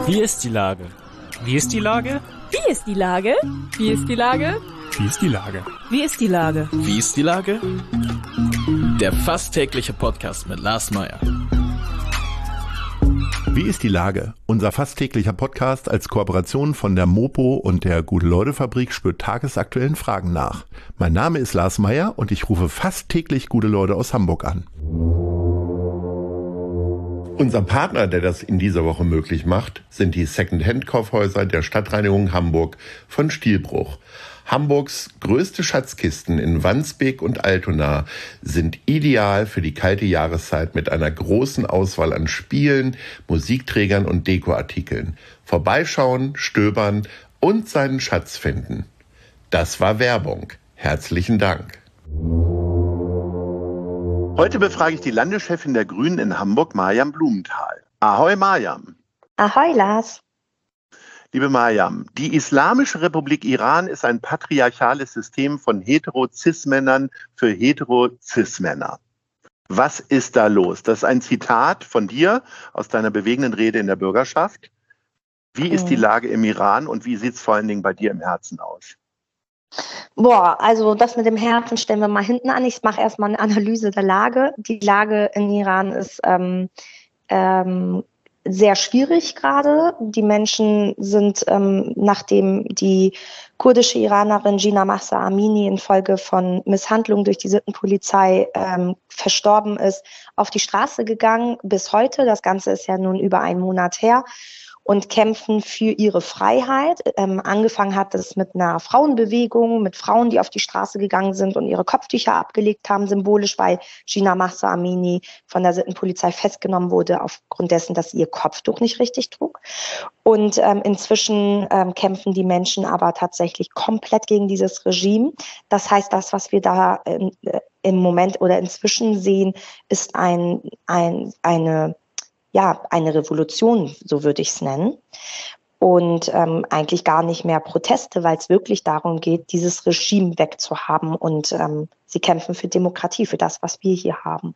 Wie ist die Lage? Wie ist die Lage? Wie ist die Lage? Wie ist die Lage? Wie ist die Lage? Wie ist die Lage? Wie ist die Lage? Der fast tägliche Podcast mit Lars Meyer. Wie ist die Lage? Unser fast täglicher Podcast als Kooperation von der Mopo und der Gute-Leute-Fabrik spürt tagesaktuellen Fragen nach. Mein Name ist Lars Meyer und ich rufe fast täglich gute Leute aus Hamburg an. Unser Partner, der das in dieser Woche möglich macht, sind die Second-Hand-Kaufhäuser der Stadtreinigung Hamburg von Stielbruch. Hamburgs größte Schatzkisten in Wandsbek und Altona sind ideal für die kalte Jahreszeit mit einer großen Auswahl an Spielen, Musikträgern und Dekoartikeln. Vorbeischauen, stöbern und seinen Schatz finden. Das war Werbung. Herzlichen Dank. Heute befrage ich die Landeschefin der Grünen in Hamburg, Maryam Blumenthal. Ahoi Maryam. Ahoi Lars. Liebe Maryam, die Islamische Republik Iran ist ein patriarchales System von Hetero-Cis-Männern für Hetero-Cis-Männer. Was ist da los? Das ist ein Zitat von dir aus deiner bewegenden Rede in der Bürgerschaft. Wie ist die Lage im Iran und wie sieht es vor allen Dingen bei dir im Herzen aus? Also das mit dem Herzen stellen wir mal hinten an. Ich mache erstmal eine Analyse der Lage. Die Lage in Iran ist sehr schwierig gerade. Die Menschen sind, nachdem die kurdische Iranerin Jina Mahsa Amini infolge von Misshandlung durch die Sittenpolizei verstorben ist, auf die Straße gegangen bis heute. Das Ganze ist ja nun über einen Monat her. Und kämpfen für ihre Freiheit. Angefangen hat es mit einer Frauenbewegung, mit Frauen, die auf die Straße gegangen sind und ihre Kopftücher abgelegt haben, symbolisch, weil Jina Mahsa Amini von der Sittenpolizei festgenommen wurde, aufgrund dessen, dass sie ihr Kopftuch nicht richtig trug. Und inzwischen kämpfen die Menschen aber tatsächlich komplett gegen dieses Regime. Das heißt, das, was wir da im Moment oder inzwischen sehen, ist eine Revolution, so würde ich es nennen. Und eigentlich gar nicht mehr Proteste, weil es wirklich darum geht, dieses Regime wegzuhaben. Und sie kämpfen für Demokratie, für das, was wir hier haben.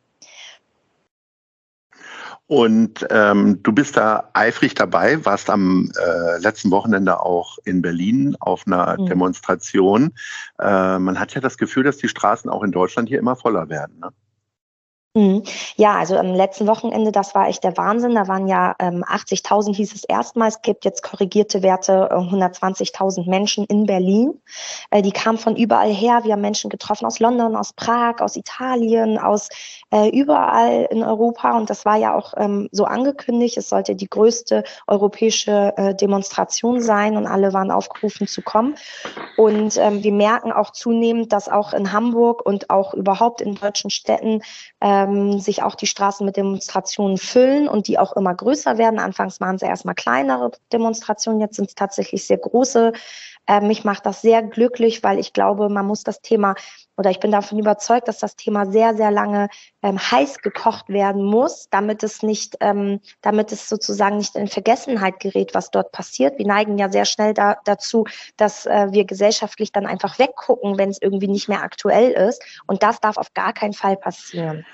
Und du bist da eifrig dabei, warst am letzten Wochenende auch in Berlin auf einer Demonstration. Man hat ja das Gefühl, dass die Straßen auch in Deutschland hier immer voller werden, ne? Ja, also am letzten Wochenende, das war echt der Wahnsinn. Da waren ja 80.000 hieß es erstmals. Es gibt jetzt korrigierte Werte, 120.000 Menschen in Berlin. Die kamen von überall her. Wir haben Menschen getroffen aus London, aus Prag, aus Italien, aus überall in Europa. Und das war ja auch so angekündigt. Es sollte die größte europäische Demonstration sein und alle waren aufgerufen zu kommen. Und wir merken auch zunehmend, dass auch in Hamburg und auch überhaupt in deutschen Städten sich auch die Straßen mit Demonstrationen füllen und die auch immer größer werden. Anfangs waren es erstmal kleinere Demonstrationen, jetzt sind es tatsächlich sehr große. Mich macht das sehr glücklich, weil ich glaube, man muss das Thema, oder ich bin davon überzeugt, dass das Thema sehr, sehr lange heiß gekocht werden muss, damit es sozusagen nicht in Vergessenheit gerät, was dort passiert. Wir neigen ja sehr schnell dazu, dass wir gesellschaftlich dann einfach weggucken, wenn es irgendwie nicht mehr aktuell ist. Und das darf auf gar keinen Fall passieren.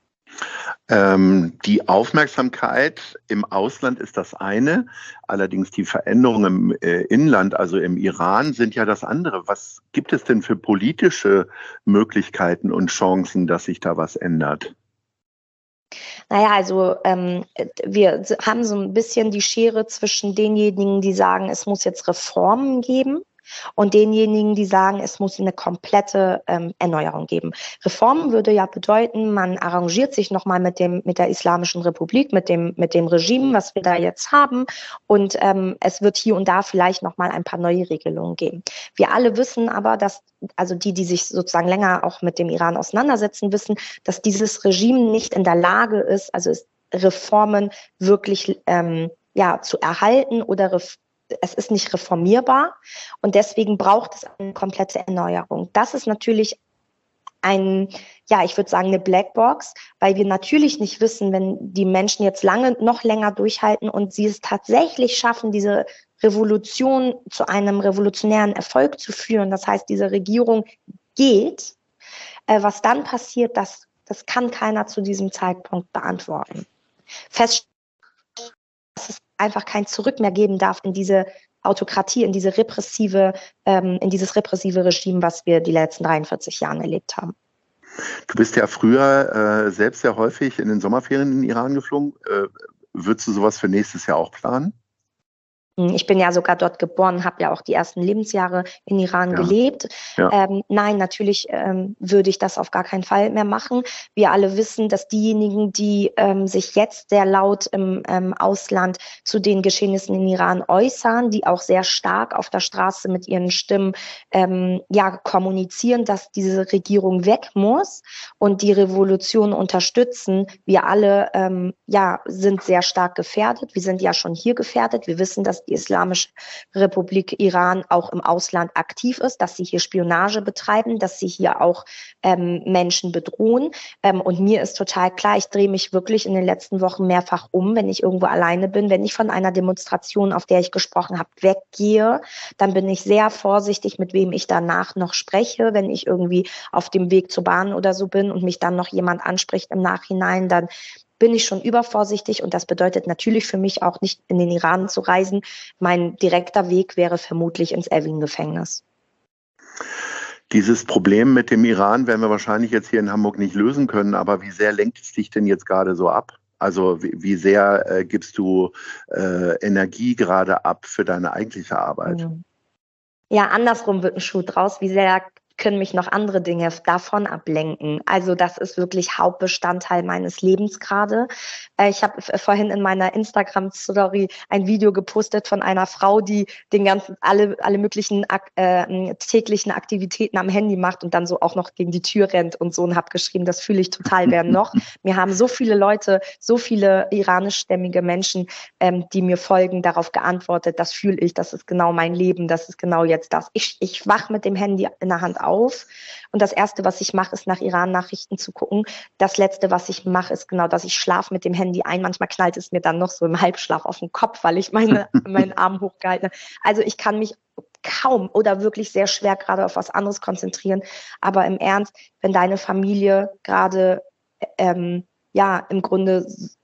Die Aufmerksamkeit im Ausland ist das eine, allerdings die Veränderungen im Inland, also im Iran, sind ja das andere. Was gibt es denn für politische Möglichkeiten und Chancen, dass sich da was ändert? Naja, also wir haben so ein bisschen die Schere zwischen denjenigen, die sagen, es muss jetzt Reformen geben, und denjenigen, die sagen, es muss eine komplette Erneuerung geben. Reformen würde ja bedeuten, man arrangiert sich nochmal mit der Islamischen Republik, mit dem Regime, was wir da jetzt haben, und es wird hier und da vielleicht nochmal ein paar neue Regelungen geben. Wir alle wissen aber, dass, also die sich sozusagen länger auch mit dem Iran auseinandersetzen, wissen, dass dieses Regime nicht in der Lage ist, also Reformen wirklich zu erhalten oder es ist nicht reformierbar und deswegen braucht es eine komplette Erneuerung. Das ist natürlich ich würde sagen, eine Blackbox, weil wir natürlich nicht wissen, wenn die Menschen jetzt noch länger durchhalten und sie es tatsächlich schaffen, diese Revolution zu einem revolutionären Erfolg zu führen. Das heißt, diese Regierung geht. Was dann passiert, das kann keiner zu diesem Zeitpunkt beantworten. Fest es einfach kein Zurück mehr geben darf in diese Autokratie, in dieses repressive Regime, was wir die letzten 43 Jahre erlebt haben. Du bist ja früher selbst sehr häufig in den Sommerferien in den Iran geflogen. Würdest du sowas für nächstes Jahr auch planen? Ich bin ja sogar dort geboren, habe ja auch die ersten Lebensjahre in Iran gelebt. Ja. Nein, natürlich würde ich das auf gar keinen Fall mehr machen. Wir alle wissen, dass diejenigen, die sich jetzt sehr laut im Ausland zu den Geschehnissen in Iran äußern, die auch sehr stark auf der Straße mit ihren Stimmen kommunizieren, dass diese Regierung weg muss und die Revolution unterstützen. Wir alle sind sehr stark gefährdet. Wir sind ja schon hier gefährdet. Wir wissen, dass die Islamische Republik Iran auch im Ausland aktiv ist, dass sie hier Spionage betreiben, dass sie hier auch Menschen bedrohen. Und mir ist total klar, ich drehe mich wirklich in den letzten Wochen mehrfach um, wenn ich irgendwo alleine bin. Wenn ich von einer Demonstration, auf der ich gesprochen habe, weggehe, dann bin ich sehr vorsichtig, mit wem ich danach noch spreche. Wenn ich irgendwie auf dem Weg zur Bahn oder so bin und mich dann noch jemand anspricht im Nachhinein, dann bin ich schon übervorsichtig und das bedeutet natürlich für mich auch nicht in den Iran zu reisen. Mein direkter Weg wäre vermutlich ins Evin-Gefängnis. Dieses Problem mit dem Iran werden wir wahrscheinlich jetzt hier in Hamburg nicht lösen können, aber wie sehr lenkt es dich denn jetzt gerade so ab? Also wie sehr gibst du Energie gerade ab für deine eigentliche Arbeit? Ja, andersrum wird ein Schuh draus. Wie sehr können mich noch andere Dinge davon ablenken. Also das ist wirklich Hauptbestandteil meines Lebens gerade. Ich habe vorhin in meiner Instagram-Story ein Video gepostet von einer Frau, die alle möglichen täglichen Aktivitäten am Handy macht und dann so auch noch gegen die Tür rennt und so, und habe geschrieben, das fühle ich total gern noch. Mir haben so viele Leute, so viele iranischstämmige Menschen, die mir folgen, darauf geantwortet, das fühle ich, das ist genau mein Leben, das ist genau jetzt das. Ich wach mit dem Handy in der Hand auf und das Erste, was ich mache, ist nach Iran-Nachrichten zu gucken. Das Letzte, was ich mache, ist genau, dass ich schlafe mit dem Handy ein. Manchmal knallt es mir dann noch so im Halbschlaf auf den Kopf, weil ich meinen Arm hochgehalten habe. Also ich kann mich kaum oder wirklich sehr schwer gerade auf was anderes konzentrieren. Aber im Ernst, wenn deine Familie gerade im Grunde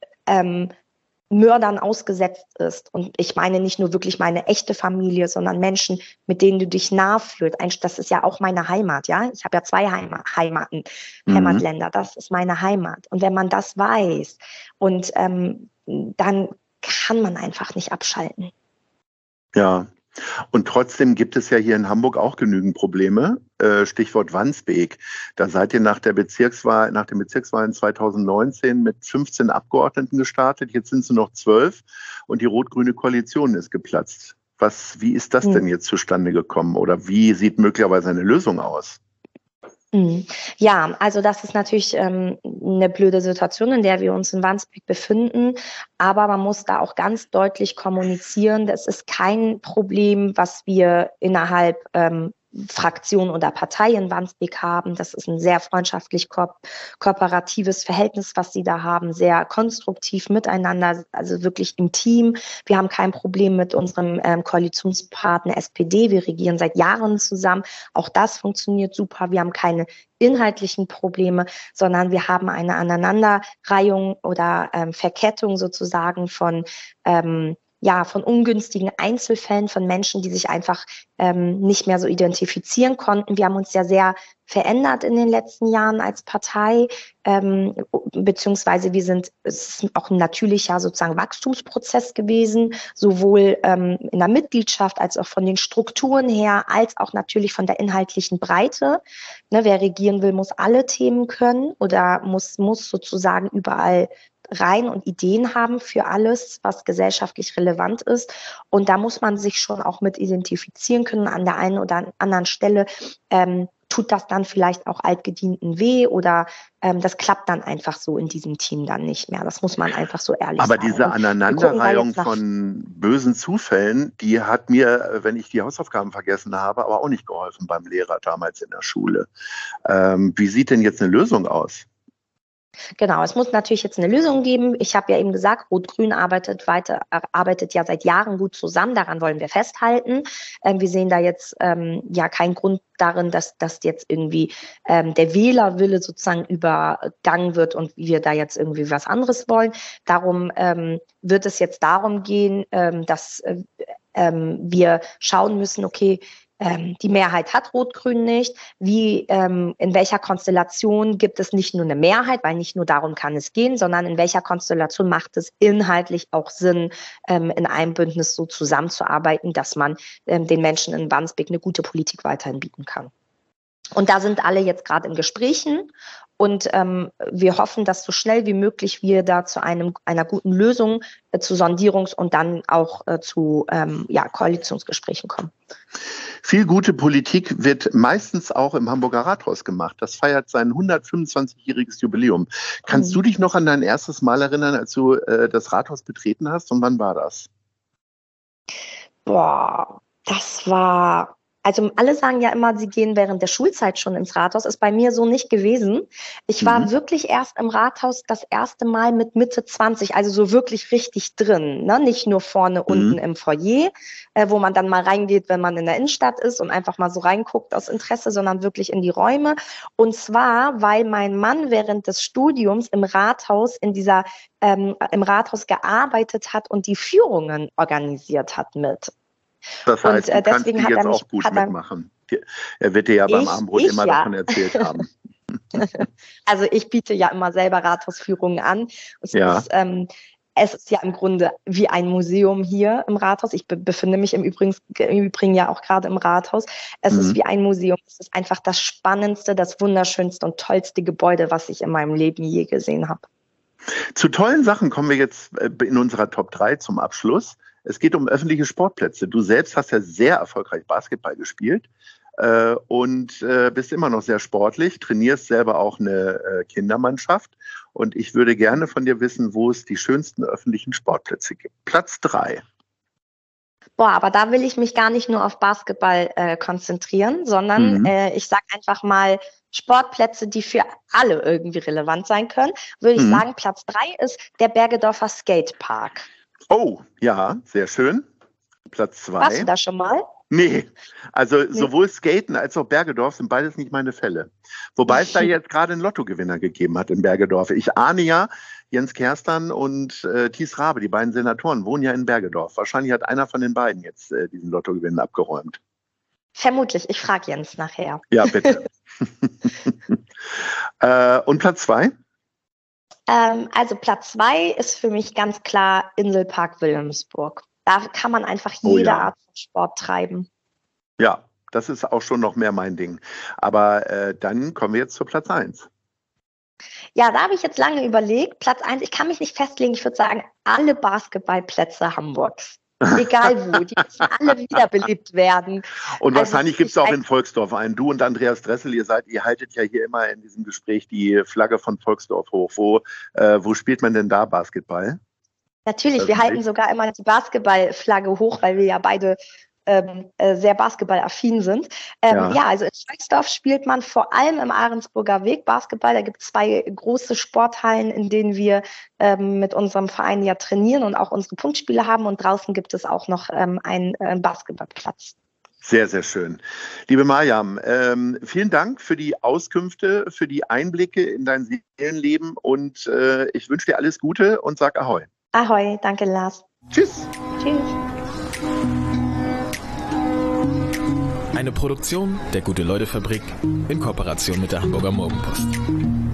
Mördern ausgesetzt ist. Und ich meine nicht nur wirklich meine echte Familie, sondern Menschen, mit denen du dich nah fühlst. Das ist ja auch meine Heimat, ja. Ich habe ja 2 Heimatländer. Das ist meine Heimat. Und wenn man das weiß, und dann kann man einfach nicht abschalten. Ja. Und trotzdem gibt es ja hier in Hamburg auch genügend Probleme. Stichwort Wandsbek. Da seid ihr nach den Bezirkswahlen 2019 mit 15 Abgeordneten gestartet. Jetzt sind es nur noch 12 und die rot-grüne Koalition ist geplatzt. Wie ist das denn jetzt zustande gekommen oder wie sieht möglicherweise eine Lösung aus? Ja, also das ist natürlich eine blöde Situation, in der wir uns in Wandsbek befinden. Aber man muss da auch ganz deutlich kommunizieren, das ist kein Problem, was wir innerhalb Fraktion oder Partei in Wandsbek haben. Das ist ein sehr freundschaftlich kooperatives Verhältnis, was sie da haben, sehr konstruktiv miteinander, also wirklich im Team. Wir haben kein Problem mit unserem Koalitionspartner SPD. Wir regieren seit Jahren zusammen. Auch das funktioniert super. Wir haben keine inhaltlichen Probleme, sondern wir haben eine Aneinanderreihung oder Verkettung sozusagen von ungünstigen Einzelfällen, von Menschen, die sich einfach nicht mehr so identifizieren konnten. Wir haben uns ja sehr verändert in den letzten Jahren als Partei, beziehungsweise es ist auch ein natürlicher sozusagen Wachstumsprozess gewesen, sowohl in der Mitgliedschaft als auch von den Strukturen her, als auch natürlich von der inhaltlichen Breite. Ne, wer regieren will, muss alle Themen können oder muss sozusagen überall rein und Ideen haben für alles, was gesellschaftlich relevant ist. Und da muss man sich schon auch mit identifizieren können. An der einen oder anderen Stelle tut das dann vielleicht auch Altgedienten weh oder das klappt dann einfach so in diesem Team dann nicht mehr. Das muss man einfach so ehrlich sagen. Aber diese Aneinanderreihung von bösen Zufällen, die hat mir, wenn ich die Hausaufgaben vergessen habe, aber auch nicht geholfen beim Lehrer damals in der Schule. Wie sieht denn jetzt eine Lösung aus? Genau, es muss natürlich jetzt eine Lösung geben. Ich habe ja eben gesagt, Rot-Grün arbeitet ja seit Jahren gut zusammen. Daran wollen wir festhalten. Wir sehen da jetzt ja keinen Grund darin, dass jetzt irgendwie der Wählerwille sozusagen übergangen wird und wir da jetzt irgendwie was anderes wollen. Darum wird es jetzt darum gehen, dass wir schauen müssen, okay, die Mehrheit hat Rot-Grün nicht. In welcher Konstellation gibt es nicht nur eine Mehrheit, weil nicht nur darum kann es gehen, sondern in welcher Konstellation macht es inhaltlich auch Sinn, in einem Bündnis so zusammenzuarbeiten, dass man den Menschen in Wandsbek eine gute Politik weiterhin bieten kann. Und da sind alle jetzt gerade in Gesprächen und wir hoffen, dass so schnell wie möglich wir da zu einer guten Lösung, zu Sondierungs- und dann auch zu Koalitionsgesprächen kommen. Viel gute Politik wird meistens auch im Hamburger Rathaus gemacht. Das feiert sein 125-jähriges Jubiläum. Kannst du dich noch an dein erstes Mal erinnern, als du das Rathaus betreten hast? Und wann war das? Boah, das war... Also alle sagen ja immer, sie gehen während der Schulzeit schon ins Rathaus. Ist bei mir so nicht gewesen. Ich war wirklich erst im Rathaus das erste Mal mit Mitte 20, also so wirklich richtig drin. Ne? Nicht nur vorne unten im Foyer, wo man dann mal reingeht, wenn man in der Innenstadt ist und einfach mal so reinguckt aus Interesse, sondern wirklich in die Räume. Und zwar, weil mein Mann während des Studiums im Rathaus im Rathaus gearbeitet hat und die Führungen organisiert hat mit. Das heißt, du kannst die jetzt auch gut mitmachen. Er wird dir ja beim Abendbrot immer davon erzählt haben. Also ich biete ja immer selber Rathausführungen an. Es ist ja im Grunde wie ein Museum hier im Rathaus. Ich befinde mich im Übrigen ja auch gerade im Rathaus. Es ist wie ein Museum. Es ist einfach das spannendste, das wunderschönste und tollste Gebäude, was ich in meinem Leben je gesehen habe. Zu tollen Sachen kommen wir jetzt in unserer Top 3 zum Abschluss. Es geht um öffentliche Sportplätze. Du selbst hast ja sehr erfolgreich Basketball gespielt und bist immer noch sehr sportlich, trainierst selber auch eine Kindermannschaft. Und ich würde gerne von dir wissen, wo es die schönsten öffentlichen Sportplätze gibt. Platz 3. Boah, aber da will ich mich gar nicht nur auf Basketball konzentrieren, sondern ich sage einfach mal Sportplätze, die für alle irgendwie relevant sein können. Würde ich sagen, Platz 3 ist der Bergedorfer Skatepark. Oh, ja, sehr schön. Platz 2. Warst du da schon mal? Nee, also sowohl Skaten als auch Bergedorf sind beides nicht meine Fälle. Wobei es da jetzt gerade einen Lottogewinner gegeben hat in Bergedorf. Ich ahne ja, Jens Kerstan und Thies Rabe, die beiden Senatoren, wohnen ja in Bergedorf. Wahrscheinlich hat einer von den beiden jetzt diesen Lottogewinn abgeräumt. Vermutlich, ich frage Jens nachher. Ja, bitte. Und Platz 2? Also Platz 2 ist für mich ganz klar Inselpark Wilhelmsburg. Da kann man einfach jede Art von Sport treiben. Ja, das ist auch schon noch mehr mein Ding. Aber dann kommen wir jetzt zu Platz 1. Ja, da habe ich jetzt lange überlegt. Platz 1, ich kann mich nicht festlegen. Ich würde sagen, alle Basketballplätze Hamburgs. Egal wo, die müssen alle wiederbelebt werden. Und wahrscheinlich gibt es auch in Volksdorf einen. Du und Andreas Dressel, ihr haltet ja hier immer in diesem Gespräch die Flagge von Volksdorf hoch. Wo spielt man denn da Basketball? Natürlich, wir halten sogar immer die Basketballflagge hoch, weil wir ja beide sehr basketballaffin sind. Also in Volksdorf spielt man vor allem im Ahrensburger Weg Basketball. Da gibt es 2 große Sporthallen, in denen wir mit unserem Verein ja trainieren und auch unsere Punktspiele haben. Und draußen gibt es auch noch einen Basketballplatz. Sehr, sehr schön. Liebe Marjam, vielen Dank für die Auskünfte, für die Einblicke in dein Seelenleben und ich wünsche dir alles Gute und sag Ahoi. Ahoi, danke Lars. Tschüss. Tschüss. Eine Produktion der Gute-Leute-Fabrik in Kooperation mit der Hamburger Morgenpost.